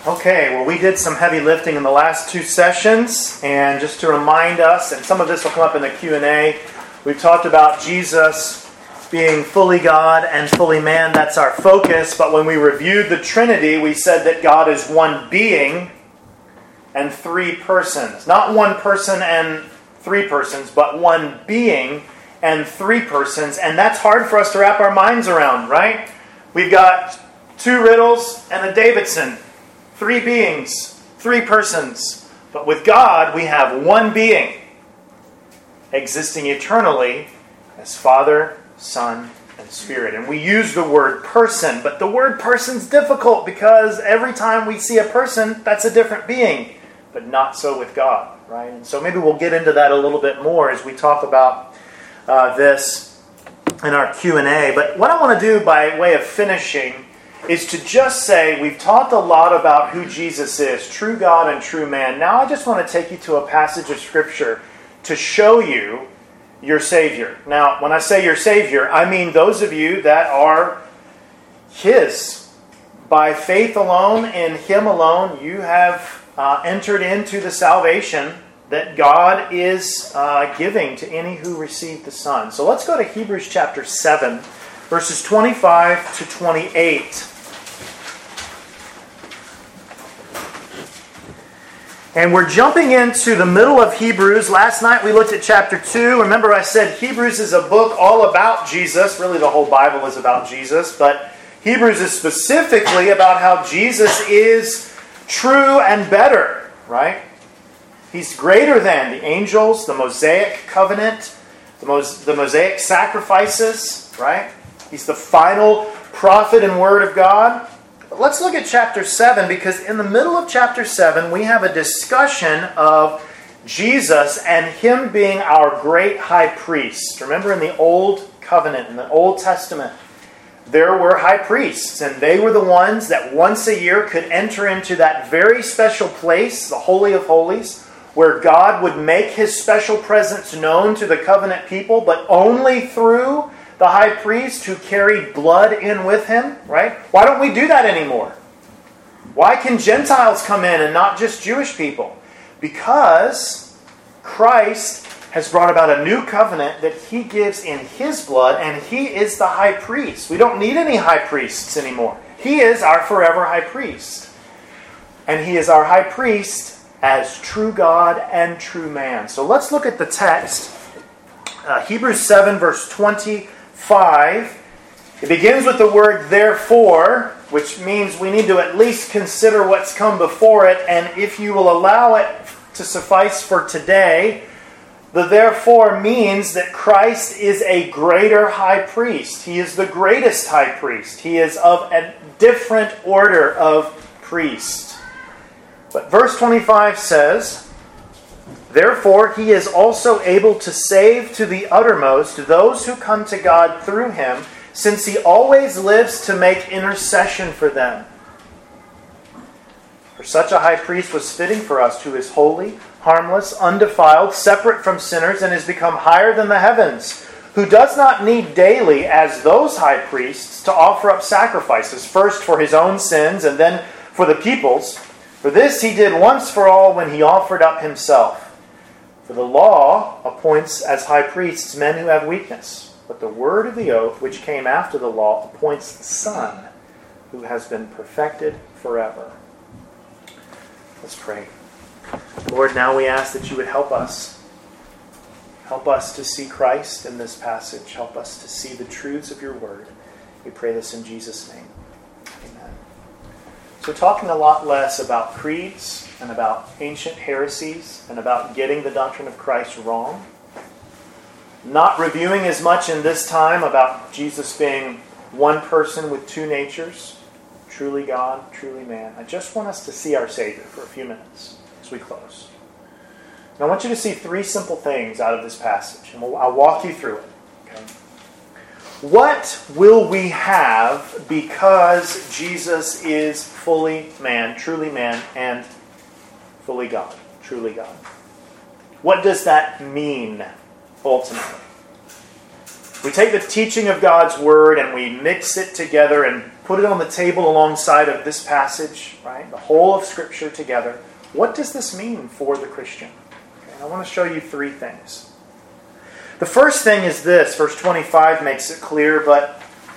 Okay, well, we did some heavy lifting in the last two sessions, and just to remind us, and some of this will come up in the Q&A, we've talked about Jesus being fully God and fully man. That's our focus, but when we reviewed the Trinity, we said that God is one being and three persons. Not one person and three persons, but one being and three persons, and that's hard for us to wrap our minds around, right? We've got two Riddles and a Davidson. Three beings, three persons. But with God, we have one being, existing eternally as Father, Son, and Spirit. And we use the word person, but the word person's difficult because every time we see a person, that's a different being. But not so with God, right? And so maybe we'll get into that a little bit more as we talk about this in our Q&A. But what I want to do by way of finishing is to just say, we've talked a lot about who Jesus is, true God and true man. Now I just want to take you to a passage of Scripture to show you your Savior. Now, when I say your Savior, I mean those of you that are His. By faith alone, in Him alone, you have entered into the salvation that God is giving to any who receive the Son. So let's go to Hebrews chapter 7, verses 25 to 28. And we're jumping into the middle of Hebrews. Last night we looked at chapter 2. Remember I said Hebrews is a book all about Jesus. Really the whole Bible is about Jesus. But Hebrews is specifically about how Jesus is true and better, right? He's greater than the angels, the Mosaic covenant, the Mosaic sacrifices, right? He's the final prophet and word of God. But let's look at chapter 7, because in the middle of chapter 7, we have a discussion of Jesus and Him being our great high priest. Remember in the Old Covenant, in the Old Testament, there were high priests, and they were the ones that once a year could enter into that very special place, the Holy of Holies, where God would make His special presence known to the covenant people, but only through the high priest who carried blood in with him, right? Why don't we do that anymore? Why can Gentiles come in and not just Jewish people? Because Christ has brought about a new covenant that He gives in His blood, and He is the high priest. We don't need any high priests anymore. He is our forever high priest. And He is our high priest as true God and true man. So let's look at the text. Hebrews 7, verse 25. It begins with the word therefore, which means we need to at least consider what's come before it, and if you will allow it to suffice for today, the therefore means that Christ is a greater high priest. He is the greatest high priest. He is of a different order of priest. But verse 25 says, therefore, He is also able to save to the uttermost those who come to God through Him, since He always lives to make intercession for them. For such a high priest was fitting for us, who is holy, harmless, undefiled, separate from sinners, and has become higher than the heavens, who does not need daily, as those high priests, to offer up sacrifices, first for His own sins and then for the people's. For this He did once for all when He offered up Himself. For the law appoints as high priests men who have weakness, but the word of the oath, which came after the law, appoints the Son, who has been perfected forever. Let's pray. Lord, now we ask that You would help us. Help us to see Christ in this passage. Help us to see the truths of Your word. We pray this in Jesus' name. Amen. So talking a lot less about creeds and about ancient heresies and about getting the doctrine of Christ wrong. Not reviewing as much in this time about Jesus being one person with two natures, truly God, truly man. I just want us to see our Savior for a few minutes as we close. And I want you to see three simple things out of this passage, and I'll walk you through it. Okay? What will we have because Jesus is fully man, and fully God, truly God? What does that mean, ultimately? We take the teaching of God's Word and we mix it together and put it on the table alongside of this passage, right? The whole of Scripture together. What does this mean for the Christian? Okay, I want to show you three things. The first thing is this. Verse 25 makes it clear, but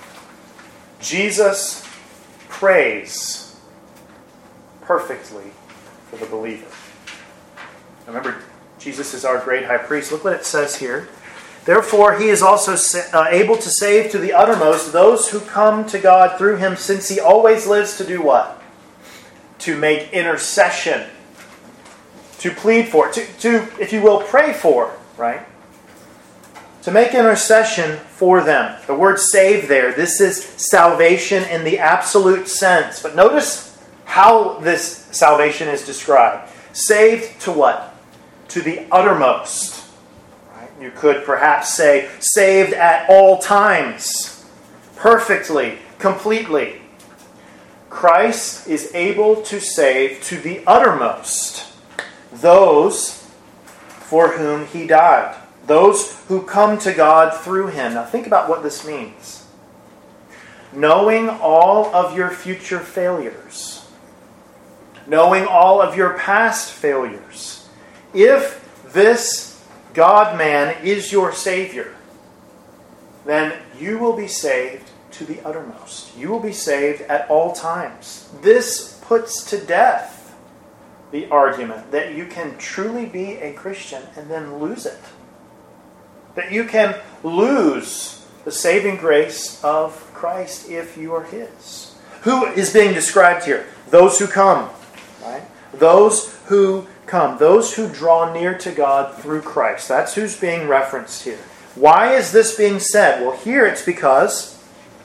Jesus prays perfectly for the believer. Remember, Jesus is our great high priest. Look what it says here. Therefore, he is also able to save to the uttermost those who come to God through him, since he always lives to do what? To make intercession. To plead for. To, if you will, pray for. Right? To make intercession for them. The word save there, this is salvation in the absolute sense. But notice how this salvation is described. Saved to what? To the uttermost. Right? You could perhaps say, saved at all times. Perfectly, completely. Christ is able to save to the uttermost those for whom he died. Those who come to God through him. Now think about what this means. Knowing all of your future failures. Knowing all of your past failures. If this God-man is your Savior, then you will be saved to the uttermost. You will be saved at all times. This puts to death the argument that you can truly be a Christian and then lose it. That you can lose the saving grace of Christ if you are his. Who is being described here? Those who come. Right? Those who come. Those who draw near to God through Christ. That's who's being referenced here. Why is this being said? Well, here it's because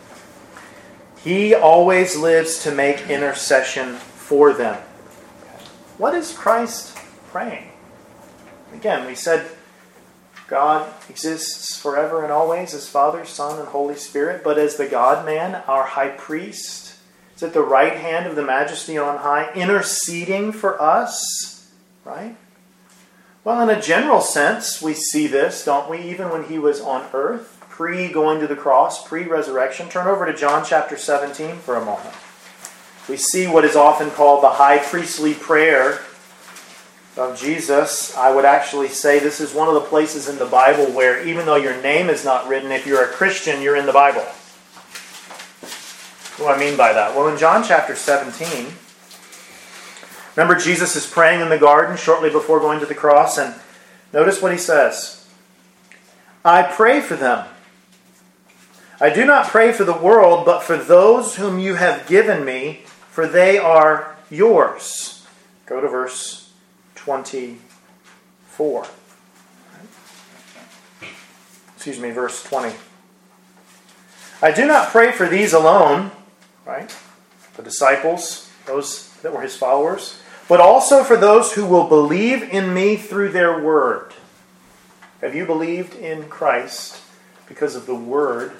he always lives to make intercession for them. What is Christ praying? Again, we said God exists forever and always as Father, Son, and Holy Spirit, but as the God-man, our high priest, is at the right hand of the Majesty on high, interceding for us, right? Well, in a general sense, we see this, don't we? Even when he was on earth, pre-going to the cross, pre-resurrection. Turn over to John chapter 17 for a moment. We see what is often called the high priestly prayer of Jesus. I would actually say this is one of the places in the Bible where even though your name is not written, if you're a Christian, you're in the Bible. What do I mean by that? Well, in John chapter 17, remember Jesus is praying in the garden shortly before going to the cross, and notice what he says. I pray for them. I do not pray for the world, but for those whom you have given me, for they are yours. Go to verse 24. Verse 20. I do not pray for these alone, right? The disciples, those that were his followers, but also for those who will believe in me through their word. Have you believed in Christ because of the word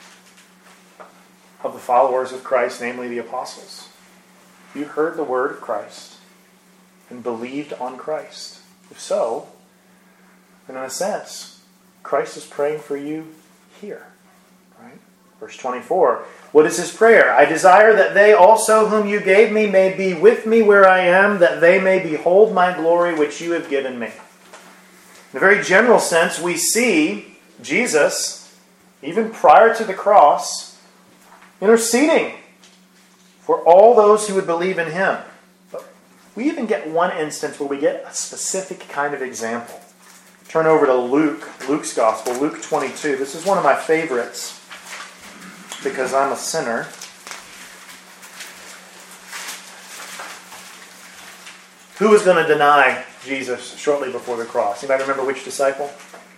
of the followers of Christ, namely the apostles? You heard the word of Christ and believed on Christ. If so, then in a sense, Christ is praying for you here. Right? Verse 24. What is his prayer? I desire that they also whom you gave me may be with me where I am, that they may behold my glory which you have given me. In a very general sense, we see Jesus, even prior to the cross, interceding for all those who would believe in him. We even get one instance where we get a specific kind of example. Turn over to Luke's Gospel, Luke 22. This is one of my favorites because I'm a sinner. Who was going to deny Jesus shortly before the cross? Anybody remember which disciple?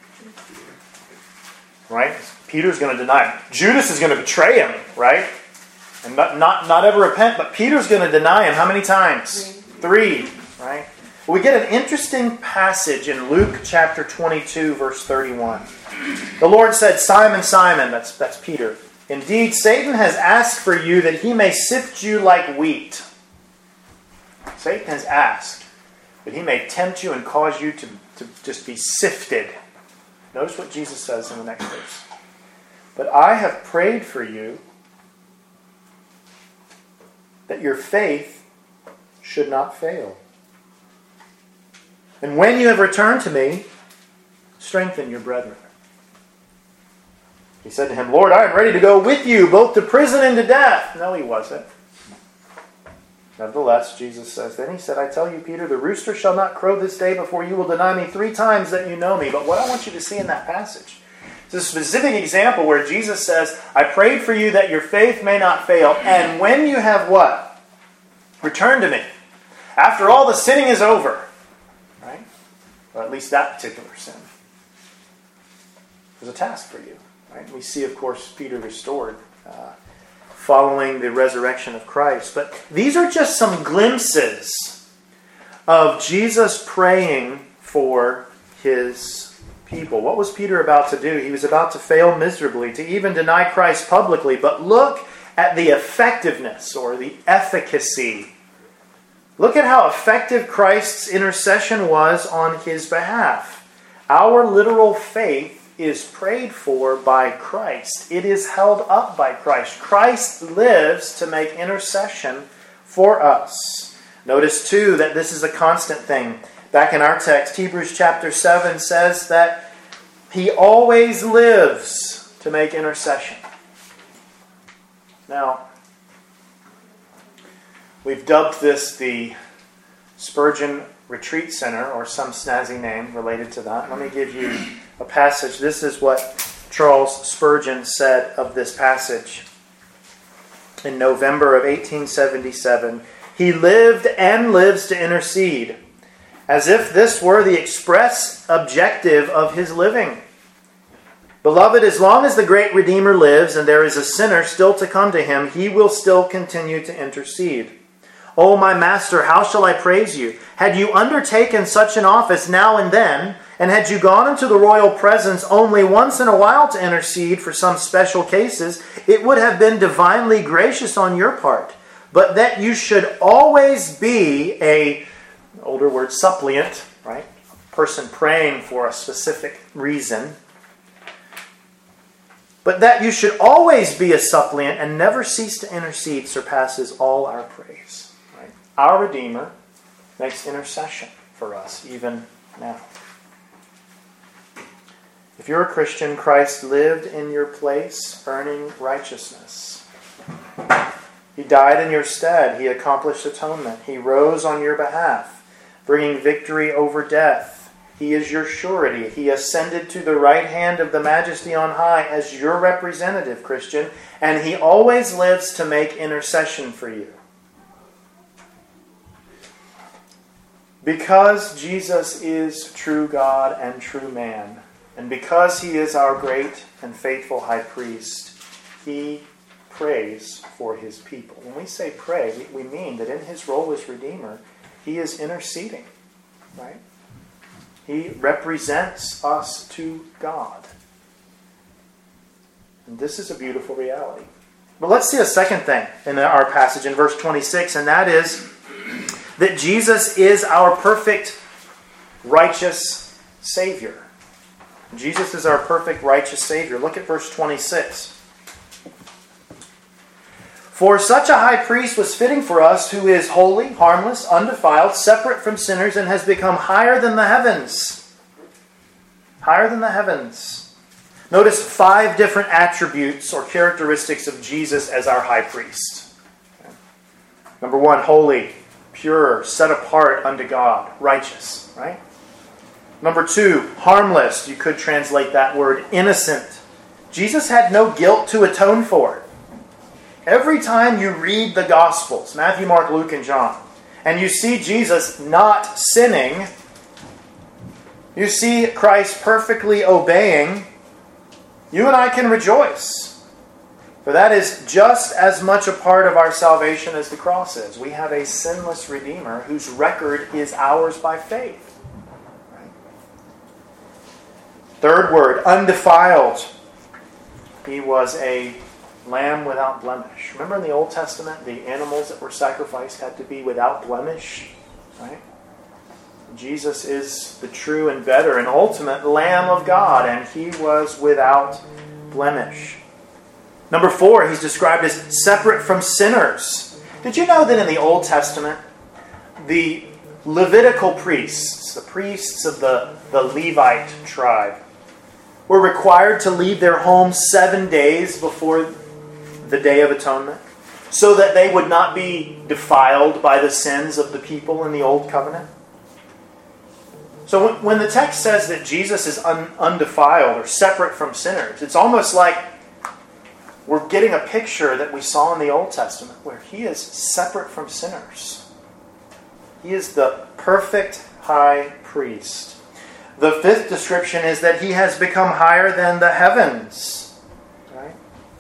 Right? Peter's going to deny him. Judas is going to betray him, right? And not ever repent, but Peter's going to deny him how many times? 3, right? Well, we get an interesting passage in Luke chapter 22, verse 31. The Lord said, Simon, Simon, that's Peter, indeed, Satan has asked for you that he may sift you like wheat. Satan has asked that he may tempt you and cause you to just be sifted. Notice what Jesus says in the next verse. But I have prayed for you that your faith should not fail. And when you have returned to me, strengthen your brethren. He said to him, Lord, I am ready to go with you, both to prison and to death. No, he wasn't. Nevertheless, Jesus says, then he said, I tell you, Peter, the rooster shall not crow this day before you will deny me 3 times that you know me. But what I want you to see in that passage, it's a specific example where Jesus says, I prayed for you that your faith may not fail. And when you have what? Returned to me. After all the sinning is over. Right? Or at least that particular sin. There's a task for you. Right? We see, of course, Peter restored following the resurrection of Christ. But these are just some glimpses of Jesus praying for his people. What was Peter about to do? He was about to fail miserably, to even deny Christ publicly. But look at the effectiveness or the efficacy. Look at how effective Christ's intercession was on his behalf. Our literal faith is prayed for by Christ. It is held up by Christ. Christ lives to make intercession for us. Notice too that this is a constant thing. Back in our text, Hebrews chapter 7 says that he always lives to make intercession. Now, we've dubbed this the Spurgeon Retreat Center, or some snazzy name related to that. Let me give you a passage. This is what Charles Spurgeon said of this passage. In November of 1877, he lived and lives to intercede, as if this were the express objective of his living. Beloved, as long as the great Redeemer lives and there is a sinner still to come to him, he will still continue to intercede. O my Master, how shall I praise you? Had you undertaken such an office now and then, and had you gone into the royal presence only once in a while to intercede for some special cases, it would have been divinely gracious on your part. But that you should always be a, older word, suppliant, right? A person praying for a specific reason. But that you should always be a suppliant and never cease to intercede surpasses all our praise. Right? Our Redeemer makes intercession for us even now. If you're a Christian, Christ lived in your place, earning righteousness. He died in your stead. He accomplished atonement. He rose on your behalf, bringing victory over death. He is your surety. He ascended to the right hand of the Majesty on high as your representative, Christian, and he always lives to make intercession for you. Because Jesus is true God and true man, and because he is our great and faithful high priest, he prays for his people. When we say pray, we mean that in his role as Redeemer, he is interceding, right? He represents us to God. And this is a beautiful reality. But let's see a second thing in our passage in verse 26, and that is that Jesus is our perfect, righteous Savior. Jesus is our perfect, righteous Savior. Look at verse 26. For such a high priest was fitting for us, who is holy, harmless, undefiled, separate from sinners, and has become higher than the heavens. Higher than the heavens. Notice 5 different attributes or characteristics of Jesus as our high priest. Number 1, holy, pure, set apart unto God, righteous, right? Number 2, harmless. You could translate that word innocent. Jesus had no guilt to atone for. Every time you read the Gospels, Matthew, Mark, Luke, and John, and you see Jesus not sinning, you see Christ perfectly obeying, you and I can rejoice. For that is just as much a part of our salvation as the cross is. We have a sinless Redeemer whose record is ours by faith. Third word, undefiled. He was a lamb without blemish. Remember in the Old Testament, the animals that were sacrificed had to be without blemish, right? Jesus is the true and better and ultimate Lamb of God, and he was without blemish. Number 4, he's described as separate from sinners. Did you know that in the Old Testament, the Levitical priests, the priests of the Levite tribe, were required to leave their homes 7 days before the Day of Atonement, so that they would not be defiled by the sins of the people in the Old Covenant? So when the text says that Jesus is undefiled or separate from sinners, it's almost like we're getting a picture that we saw in the Old Testament, where he is separate from sinners. He is the perfect high priest. The fifth description is that he has become higher than the heavens. Right?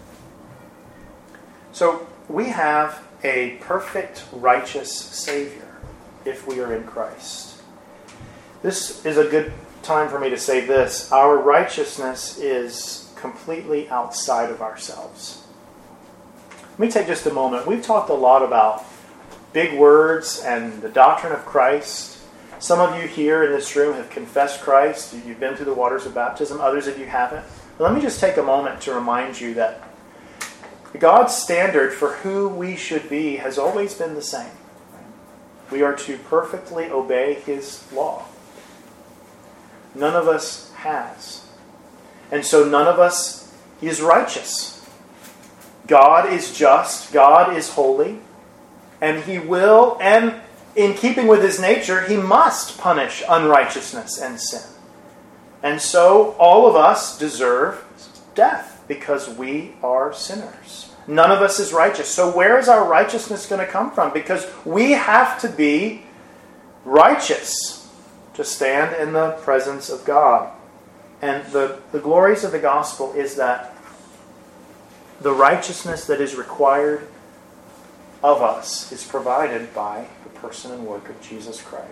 So we have a perfect, righteous Savior if we are in Christ. This is a good time for me to say this. Our righteousness is completely outside of ourselves. Let me take just a moment. We've talked a lot about big words and the doctrine of Christ. Some of you here in this room have confessed Christ. You've been through the waters of baptism. Others of you haven't. But let me just take a moment to remind you that God's standard for who we should be has always been the same. We are to perfectly obey his law. None of us has. And so none of us is righteous. God is just. God is holy. And he will, and in keeping with his nature, he must punish unrighteousness and sin. And so all of us deserve death because we are sinners. None of us is righteous. So where is our righteousness going to come from? Because we have to be righteous to stand in the presence of God. And the glories of the gospel is that the righteousness that is required of us is provided by the person and work of Jesus Christ.